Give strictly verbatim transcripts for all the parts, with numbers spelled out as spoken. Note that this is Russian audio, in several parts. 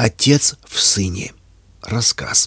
Отец в сыне. Рассказ.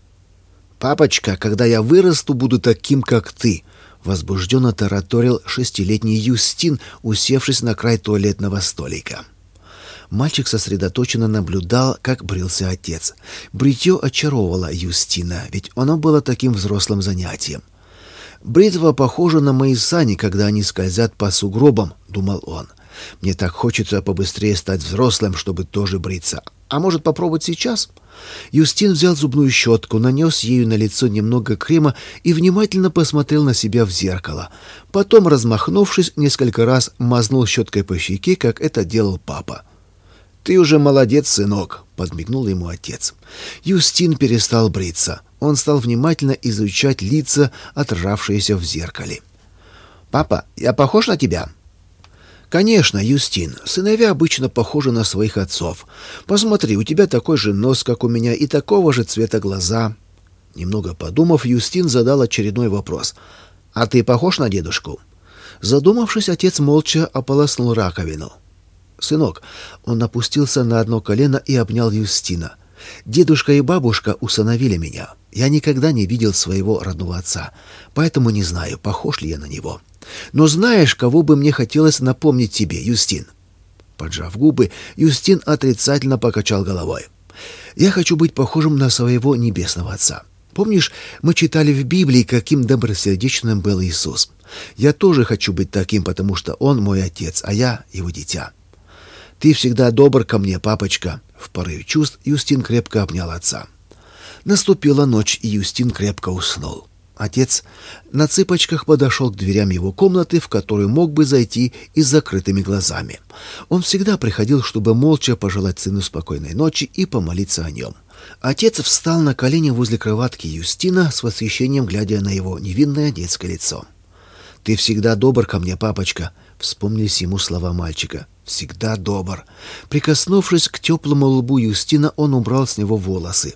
«Папочка, когда я вырасту, буду таким, как ты», — возбужденно тараторил шестилетний Юстин, усевшись на край туалетного столика. Мальчик сосредоточенно наблюдал, как брился отец. Бритье очаровывало Юстина, ведь оно было таким взрослым занятием. «Бритва похожа на мои сани, когда они скользят по сугробам», — думал он. «Мне так хочется побыстрее стать взрослым, чтобы тоже бриться. А может, попробовать сейчас?» Юстин взял зубную щетку, нанес ею на лицо немного крема и внимательно посмотрел на себя в зеркало. Потом, размахнувшись, несколько раз мазнул щеткой по щеке, как это делал папа. «Ты уже молодец, сынок», — подмигнул ему отец. Юстин перестал бриться. Он стал внимательно изучать лица, отражавшиеся в зеркале. «Папа, я похож на тебя?» «Конечно, Юстин. Сыновья обычно похожи на своих отцов. Посмотри, у тебя такой же нос, как у меня, и такого же цвета глаза». Немного подумав, Юстин задал очередной вопрос. «А ты похож на дедушку?» Задумавшись, отец молча ополоснул раковину. «Сынок», он опустился на одно колено и обнял Юстина. «Дедушка и бабушка усыновили меня. Я никогда не видел своего родного отца, поэтому не знаю, похож ли я на него. Но знаешь, кого бы мне хотелось напомнить тебе, Юстин?» Поджав губы, Юстин отрицательно покачал головой. «Я хочу быть похожим на своего небесного отца. Помнишь, мы читали в Библии, каким добросердечным был Иисус? Я тоже хочу быть таким, потому что Он мой отец, а я его дитя. Ты всегда добр ко мне, папочка». В порыве чувств Юстин крепко обнял отца. Наступила ночь, и Юстин крепко уснул. Отец на цыпочках подошел к дверям его комнаты, в которую мог бы зайти и с закрытыми глазами. Он всегда приходил, чтобы молча пожелать сыну спокойной ночи и помолиться о нем. Отец встал на колени возле кроватки Юстина, с восхищением глядя на его невинное детское лицо. «Ты всегда добр ко мне, папочка», — вспомнились ему слова мальчика. «Всегда добр». Прикоснувшись к теплому лбу Юстина, он убрал с него волосы.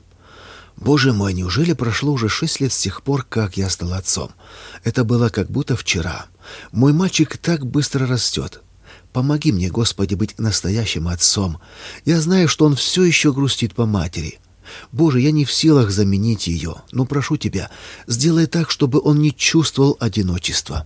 «Боже мой, неужели прошло уже шесть лет с тех пор, как я стал отцом? Это было как будто вчера. Мой мальчик так быстро растет. Помоги мне, Господи, быть настоящим отцом. Я знаю, что он все еще грустит по матери. Боже, я не в силах заменить ее, но прошу Тебя, сделай так, чтобы он не чувствовал одиночества».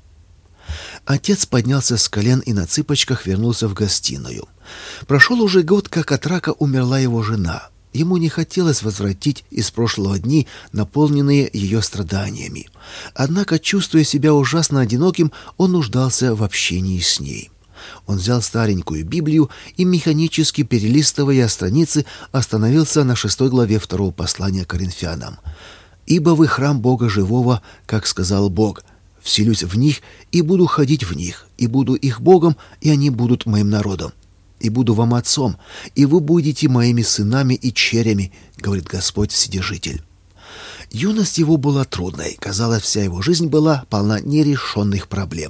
Отец поднялся с колен и на цыпочках вернулся в гостиную. Прошел уже год, как от рака умерла его жена. Ему не хотелось возвратить из прошлого дни, наполненные ее страданиями. Однако, чувствуя себя ужасно одиноким, он нуждался в общении с ней. Он взял старенькую Библию и, механически перелистывая страницы, остановился на шестой главе второго послания к Коринфянам. «Ибо вы храм Бога живого, как сказал Бог, вселюсь в них и буду ходить в них, и буду их Богом, и они будут моим народом. И буду вам отцом, и вы будете моими сынами и черями, говорит Господь Вседержитель». Юность его была трудной, казалось, вся его жизнь была полна нерешенных проблем.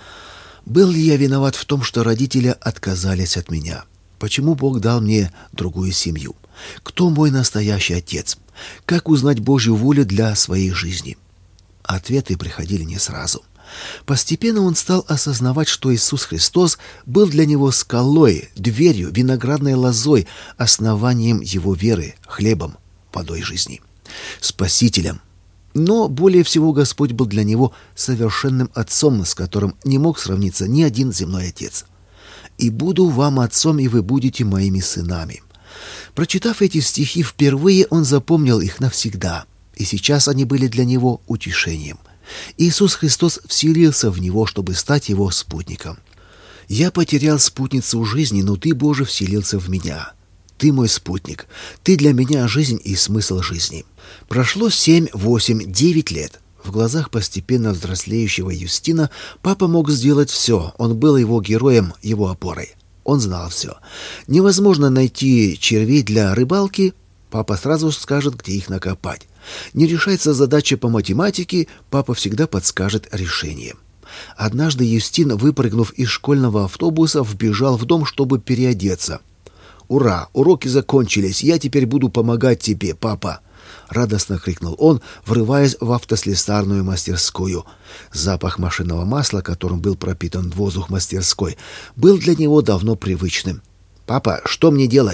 Был ли я виноват в том, что родители отказались от меня? Почему Бог дал мне другую семью? Кто мой настоящий отец? Как узнать Божью волю для своей жизни? Ответы приходили не сразу. Постепенно он стал осознавать, что Иисус Христос был для него скалой, дверью, виноградной лозой, основанием его веры, хлебом, водой жизни, спасителем. Но более всего Господь был для него совершенным отцом, с которым не мог сравниться ни один земной отец. «И буду вам отцом, и вы будете моими сынами». Прочитав эти стихи впервые, он запомнил их навсегда, и сейчас они были для него утешением. Иисус Христос вселился в него, чтобы стать его спутником. «Я потерял спутницу жизни, но ты, Боже, вселился в меня. Ты мой спутник. Ты для меня жизнь и смысл жизни». Прошло семь, восемь, девять лет. В глазах постепенно взрослеющего Юстина папа мог сделать все. Он был его героем, его опорой. Он знал все. Невозможно найти червей для рыбалки, папа сразу скажет, где их накопать. Не решается задача по математике, папа всегда подскажет решение. Однажды Юстин, выпрыгнув из школьного автобуса, вбежал в дом, чтобы переодеться. «Ура! Уроки закончились! Я теперь буду помогать тебе, папа!» Радостно крикнул он, врываясь в автослесарную мастерскую. Запах машинного масла, которым был пропитан воздух мастерской, был для него давно привычным. «Папа, что мне делать?»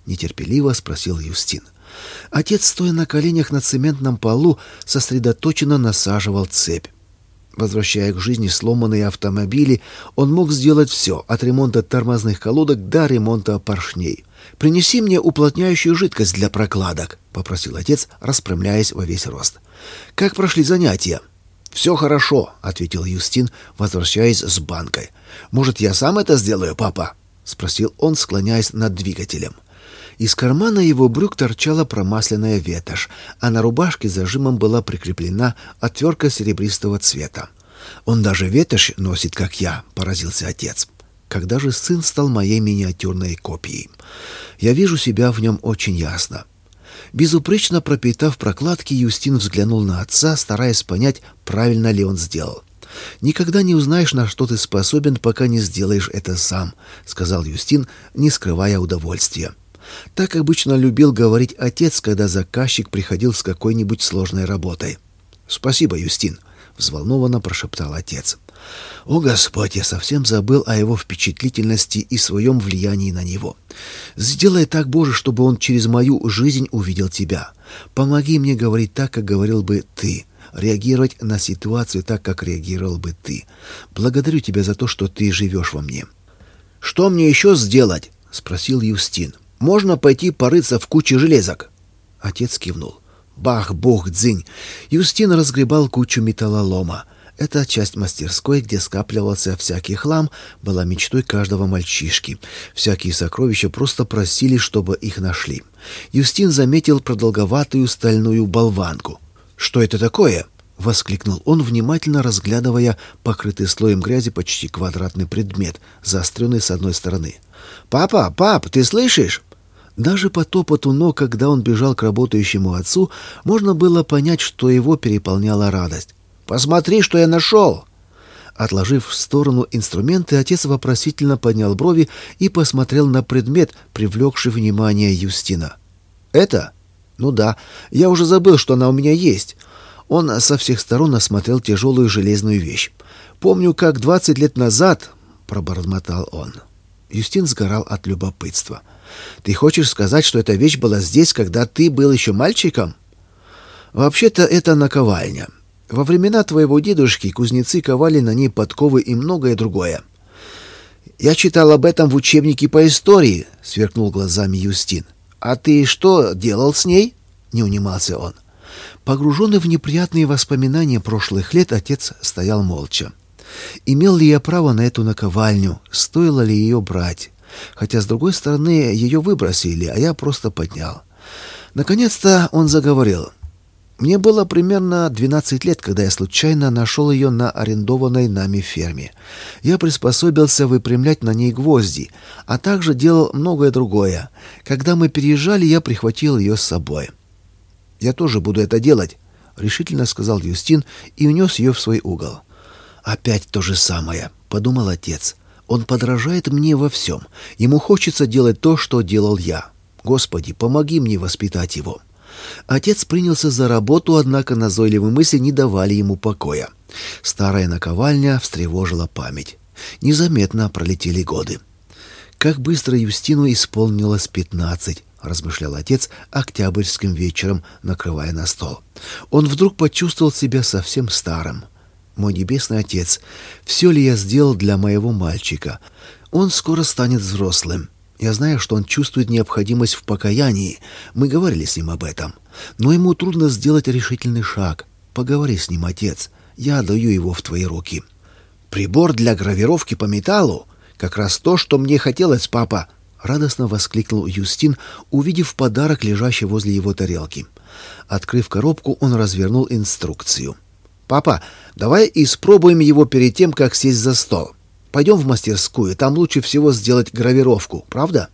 нетерпеливо спросил Юстин. Отец, стоя на коленях на цементном полу, сосредоточенно насаживал цепь. Возвращая к жизни сломанные автомобили, он мог сделать все, от ремонта тормозных колодок до ремонта поршней. «Принеси мне уплотняющую жидкость для прокладок», — попросил отец, распрямляясь во весь рост. «Как прошли занятия?» «Все хорошо», — ответил Юстин, возвращаясь с банкой. «Может, я сам это сделаю, папа?» — спросил он, склоняясь над двигателем. Из кармана его брюк торчала промасленная ветошь, а на рубашке зажимом была прикреплена отвертка серебристого цвета. «Он даже ветошь носит, как я», — поразился отец. «Когда же сын стал моей миниатюрной копией? Я вижу себя в нем очень ясно». Безупречно пропитав прокладки, Юстин взглянул на отца, стараясь понять, правильно ли он сделал. «Никогда не узнаешь, на что ты способен, пока не сделаешь это сам», — сказал Юстин, не скрывая удовольствия. Так обычно любил говорить отец, когда заказчик приходил с какой-нибудь сложной работой. «Спасибо, Юстин», — взволнованно прошептал отец. «О, Господь, я совсем забыл о его впечатлительности и своем влиянии на него. Сделай так, Боже, чтобы он через мою жизнь увидел тебя. Помоги мне говорить так, как говорил бы ты, реагировать на ситуацию так, как реагировал бы ты. Благодарю тебя за то, что ты живешь во мне». «Что мне еще сделать?» — спросил Юстин. «Можно пойти порыться в куче железок?» Отец кивнул. Бах-бух-дзынь. Юстин разгребал кучу металлолома. Эта часть мастерской, где скапливался всякий хлам, была мечтой каждого мальчишки. Всякие сокровища просто просили, чтобы их нашли. Юстин заметил продолговатую стальную болванку. «Что это такое?» — воскликнул он, внимательно разглядывая покрытый слоем грязи почти квадратный предмет, заостренный с одной стороны. «Папа, пап, ты слышишь?» Даже по топоту ног, когда он бежал к работающему отцу, можно было понять, что его переполняла радость. «Посмотри, что я нашел!» Отложив в сторону инструменты, отец вопросительно поднял брови и посмотрел на предмет, привлекший внимание Юстина. «Это? Ну да, я уже забыл, что она у меня есть». Он со всех сторон осмотрел тяжелую железную вещь. «Помню, как двадцать лет назад...» — пробормотал он. Юстин сгорал от любопытства. «Ты хочешь сказать, что эта вещь была здесь, когда ты был еще мальчиком?» «Вообще-то это наковальня. Во времена твоего дедушки кузнецы ковали на ней подковы и многое другое». «Я читал об этом в учебнике по истории», — сверкнул глазами Юстин. «А ты что делал с ней?» — не унимался он. Погруженный в неприятные воспоминания прошлых лет, отец стоял молча. Имел ли я право на эту наковальню? Стоило ли ее брать? Хотя, с другой стороны, ее выбросили, а я просто поднял. Наконец-то он заговорил. Мне было примерно двенадцать лет, когда я случайно нашел ее на арендованной нами ферме. Я приспособился выпрямлять на ней гвозди, а также делал многое другое. Когда мы переезжали, я прихватил ее с собой. «Я тоже буду это делать», — решительно сказал Юстин и унес ее в свой угол. «Опять то же самое», — подумал отец. «Он подражает мне во всем. Ему хочется делать то, что делал я. Господи, помоги мне воспитать его». Отец принялся за работу, однако назойливые мысли не давали ему покоя. Старая наковальня встревожила память. Незаметно пролетели годы. «Как быстро Юстину исполнилось пятнадцать», — размышлял отец октябрьским вечером, накрывая на стол. Он вдруг почувствовал себя совсем старым. «Мой небесный отец, все ли я сделал для моего мальчика? Он скоро станет взрослым. Я знаю, что он чувствует необходимость в покаянии. Мы говорили с ним об этом. Но ему трудно сделать решительный шаг. Поговори с ним, отец. Я отдаю его в твои руки». «Прибор для гравировки по металлу? Как раз то, что мне хотелось, папа!» — радостно воскликнул Юстин, увидев подарок, лежащий возле его тарелки. Открыв коробку, он развернул инструкцию. «Папа, давай испробуем его перед тем, как сесть за стол. Пойдем в мастерскую, там лучше всего сделать гравировку, правда?»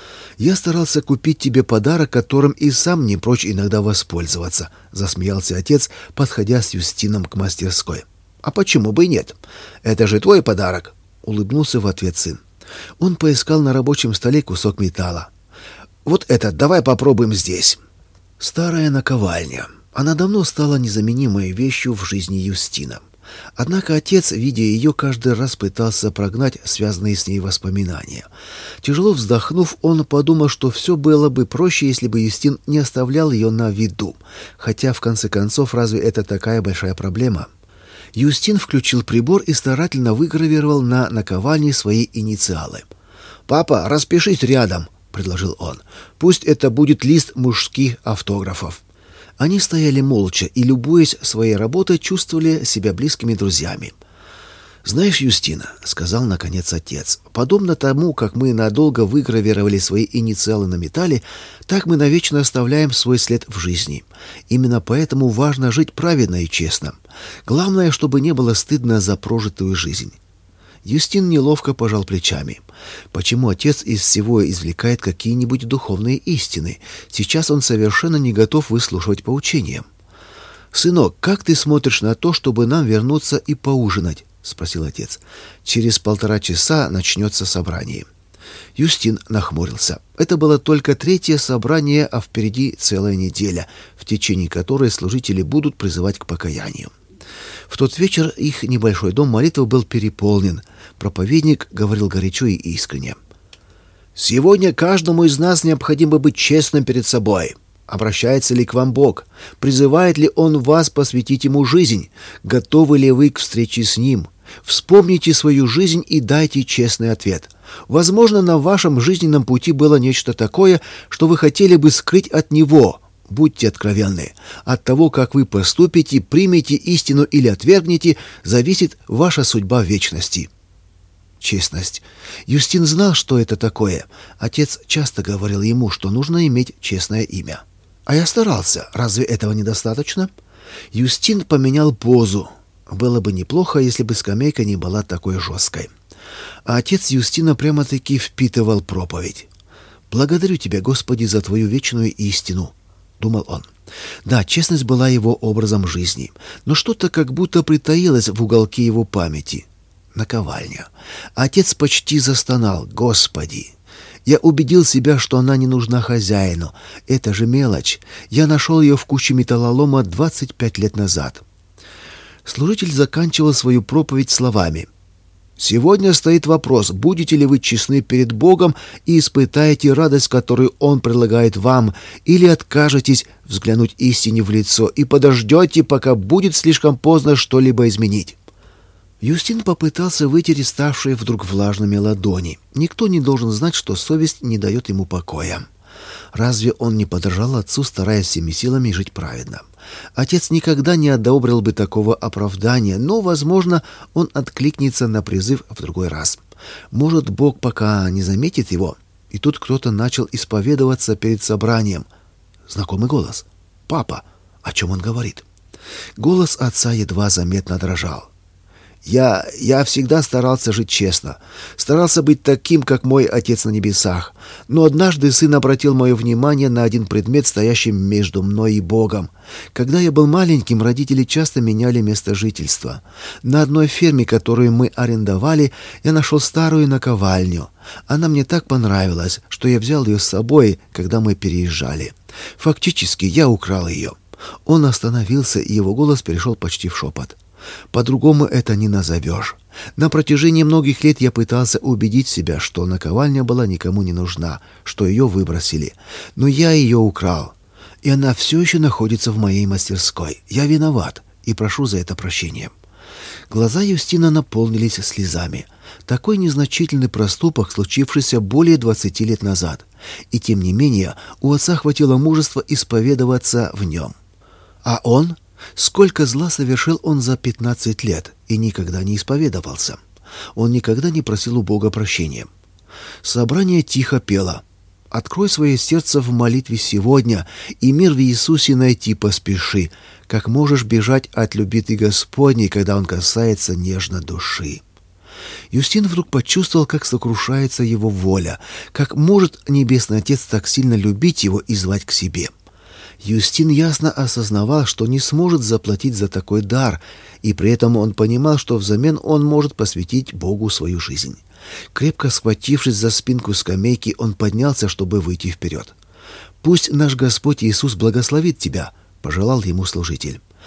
«Я старался купить тебе подарок, которым и сам не прочь иногда воспользоваться», — засмеялся отец, подходя с Юстином к мастерской. «А почему бы и нет? Это же твой подарок», — улыбнулся в ответ сын. Он поискал на рабочем столе кусок металла. «Вот этот давай попробуем здесь». Старая наковальня. Она давно стала незаменимой вещью в жизни Юстина. Однако отец, видя ее, каждый раз пытался прогнать связанные с ней воспоминания. Тяжело вздохнув, он подумал, что все было бы проще, если бы Юстин не оставлял ее на виду. Хотя, в конце концов, разве это такая большая проблема? Юстин включил прибор и старательно выгравировал на наковальне свои инициалы. «Папа, распишись рядом», — предложил он. «Пусть это будет лист мужских автографов». Они стояли молча и, любуясь своей работой, чувствовали себя близкими друзьями. «Знаешь, Юстина, — сказал наконец отец, — подобно тому, как мы надолго выгравировали свои инициалы на металле, так мы навечно оставляем свой след в жизни. Именно поэтому важно жить праведно и честно. Главное, чтобы не было стыдно за прожитую жизнь». Юстин неловко пожал плечами. Почему отец из всего извлекает какие-нибудь духовные истины? Сейчас он совершенно не готов выслушивать поучения. «Сынок, как ты смотришь на то, чтобы нам вернуться и поужинать?» — спросил отец. «Через полтора часа начнется собрание». Юстин нахмурился. Это было только третье собрание, а впереди целая неделя, в течение которой служители будут призывать к покаянию. В тот вечер их небольшой дом молитвы был переполнен. Проповедник говорил горячо и искренне. «Сегодня каждому из нас необходимо быть честным перед собой. Обращается ли к вам Бог? Призывает ли Он вас посвятить Ему жизнь? Готовы ли вы к встрече с Ним? Вспомните свою жизнь и дайте честный ответ. Возможно, на вашем жизненном пути было нечто такое, что вы хотели бы скрыть от Него. Будьте откровенны. От того, как вы поступите, примете истину или отвергнете, зависит ваша судьба в вечности». Честность. Юстин знал, что это такое. Отец часто говорил ему, что нужно иметь честное имя. «А я старался. Разве этого недостаточно?» Юстин поменял позу. Было бы неплохо, если бы скамейка не была такой жесткой. А отец Юстина прямо-таки впитывал проповедь. «Благодарю Тебя, Господи, за Твою вечную истину», — думал он. Да, честность была его образом жизни, но что-то как будто притаилось в уголке его памяти. Наковальня. Отец почти застонал. «Господи! Я убедил себя, что она не нужна хозяину. Это же мелочь. Я нашел ее в куче металлолома двадцать пять лет назад». Служитель заканчивал свою проповедь словами: «Сегодня стоит вопрос, будете ли вы честны перед Богом и испытаете радость, которую Он предлагает вам, или откажетесь взглянуть истине в лицо и подождете, пока будет слишком поздно что-либо изменить». Юстин попытался вытереть ставшие вдруг влажными ладони. Никто не должен знать, что совесть не дает ему покоя. Разве он не подражал отцу, стараясь всеми силами жить праведно? Отец никогда не одобрил бы такого оправдания, но, возможно, он откликнется на призыв в другой раз. Может, Бог пока не заметит его? И тут кто-то начал исповедоваться перед собранием. Знакомый голос. «Папа!» О чем он говорит? Голос отца едва заметно дрожал. Я, я всегда старался жить честно, старался быть таким, как мой Отец на небесах. Но однажды сын обратил мое внимание на один предмет, стоящий между мной и Богом. Когда я был маленьким, родители часто меняли место жительства. На одной ферме, которую мы арендовали, я нашел старую наковальню. Она мне так понравилась, что я взял ее с собой, когда мы переезжали. Фактически, я украл ее». Он остановился, и его голос перешел почти в шепот. «По-другому это не назовешь. На протяжении многих лет я пытался убедить себя, что наковальня была никому не нужна, что ее выбросили. Но я ее украл, и она все еще находится в моей мастерской. Я виноват и прошу за это прощения». Глаза Юстина наполнились слезами. Такой незначительный проступок, случившийся более двадцати лет назад. И тем не менее у отца хватило мужества исповедоваться в нем. А он? Сколько зла совершил он за пятнадцать лет и никогда не исповедовался. Он никогда не просил у Бога прощения. Собрание тихо пело: «Открой свое сердце в молитве сегодня, и мир в Иисусе найти поспеши, как можешь бежать от любви ты Господней, когда Он касается нежно души». Юстин вдруг почувствовал, как сокрушается его воля, как может Небесный Отец так сильно любить его и звать к себе. Юстин ясно осознавал, что не сможет заплатить за такой дар, и при этом он понимал, что взамен он может посвятить Богу свою жизнь. Крепко схватившись за спинку скамейки, он поднялся, чтобы выйти вперед. «Пусть наш Господь Иисус благословит тебя», — пожелал ему служитель.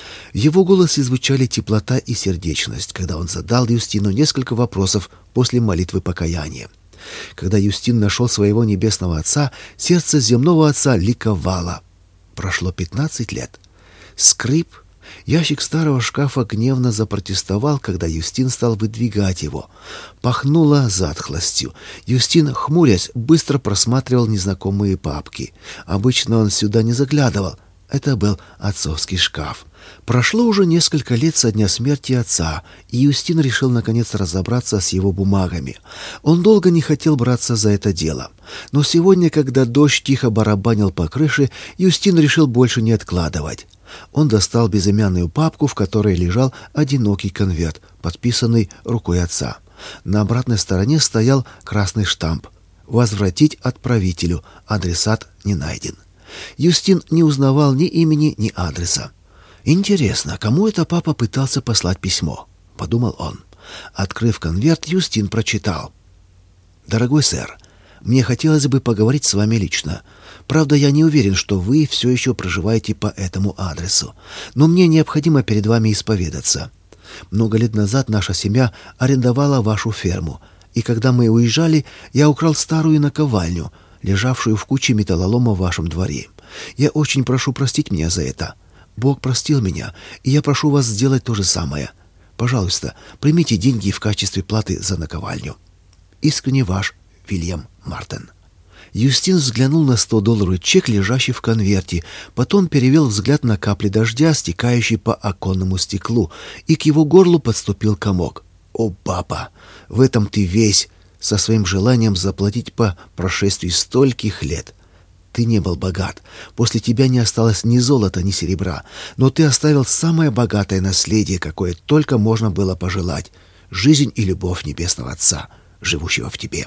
В его голосе звучали теплота и сердечность, когда он задал Юстину несколько вопросов после молитвы покаяния. Когда Юстин нашел своего небесного отца, сердце земного отца ликовало. Прошло пятнадцать лет. Скрип. Ящик старого шкафа гневно запротестовал, когда Юстин стал выдвигать его. Пахнуло затхлостью. Юстин, хмурясь, быстро просматривал незнакомые папки. Обычно он сюда не заглядывал. Это был отцовский шкаф. Прошло уже несколько лет со дня смерти отца, и Юстин решил наконец разобраться с его бумагами. Он долго не хотел браться за это дело. Но сегодня, когда дождь тихо барабанил по крыше, Юстин решил больше не откладывать. Он достал безымянную папку, в которой лежал одинокий конверт, подписанный рукой отца. На обратной стороне стоял красный штамп «Возвратить отправителю. Адресат не найден». Юстин не узнавал ни имени, ни адреса. «Интересно, кому это папа пытался послать письмо?» — подумал он. Открыв конверт, Юстин прочитал. «Дорогой сэр, мне хотелось бы поговорить с вами лично. Правда, я не уверен, что вы все еще проживаете по этому адресу. Но мне необходимо перед вами исповедаться. Много лет назад наша семья арендовала вашу ферму, и когда мы уезжали, я украл старую наковальню, лежавшую в куче металлолома в вашем дворе. Я очень прошу простить меня за это. Бог простил меня, и я прошу вас сделать то же самое. Пожалуйста, примите деньги в качестве платы за наковальню. Искренне ваш, Вильям Мартен». Юстин взглянул на сто-долларовый чек, лежащий в конверте, потом перевел взгляд на капли дождя, стекающие по оконному стеклу, и к его горлу подступил комок. «О, папа, в этом ты весь, со своим желанием заплатить по прошествии стольких лет. Ты не был богат, после тебя не осталось ни золота, ни серебра, но ты оставил самое богатое наследие, какое только можно было пожелать — жизнь и любовь Небесного Отца, живущего в тебе».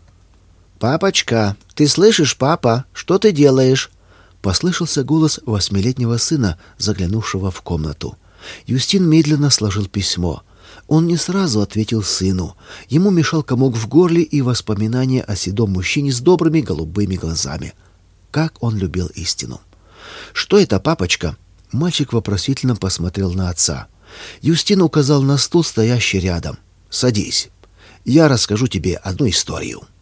«Папочка, ты слышишь, папа? Что ты делаешь?» Послышался голос восьмилетнего сына, заглянувшего в комнату. Юстин медленно сложил письмо. Он не сразу ответил сыну. Ему мешал комок в горле и воспоминания о седом мужчине с добрыми голубыми глазами. Как он любил истину. «Что это, папочка?» Мальчик вопросительно посмотрел на отца. Юстин указал на стул, стоящий рядом. «Садись. Я расскажу тебе одну историю».